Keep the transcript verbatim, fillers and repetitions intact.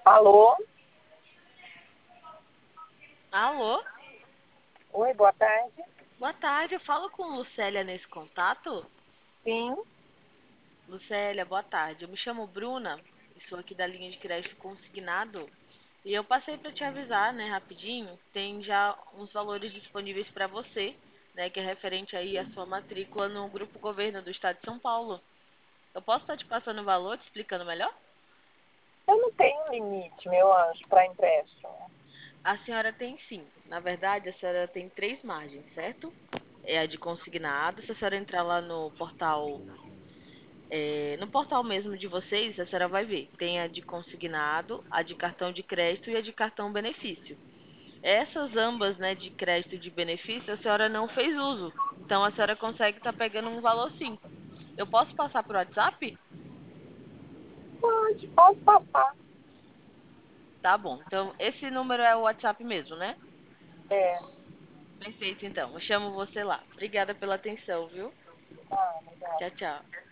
Alô? Alô? Oi, boa tarde. Boa tarde, eu falo com Lucélia nesse contato. Sim, Lucélia, boa tarde. Eu me chamo Bruna e sou aqui da linha de crédito consignado. E eu passei para te avisar, né, rapidinho, tem já uns valores disponíveis para você, né, que é referente aí à sua matrícula no Grupo Governo do Estado de São Paulo. Eu posso estar te passando o valor, te explicando melhor? eu não tenho limite, meu anjo, para empréstimo. A senhora tem sim. Na verdade, a senhora tem três margens, certo? É a de consignado. Se a senhora entrar lá no portal É, no portal mesmo de vocês, a senhora vai ver. Tem a de consignado, a de cartão de crédito e a de cartão benefício. Essas ambas, né, de crédito e de benefício, a senhora não fez uso. Então a senhora consegue estar pegando um valor sim. Eu posso passar por WhatsApp? Pode, posso passar. Tá bom. Então esse número é o WhatsApp mesmo, né? É, Perfeito, então. Eu chamo você lá. Obrigada pela atenção, viu? tá, legal. Tchau, tchau.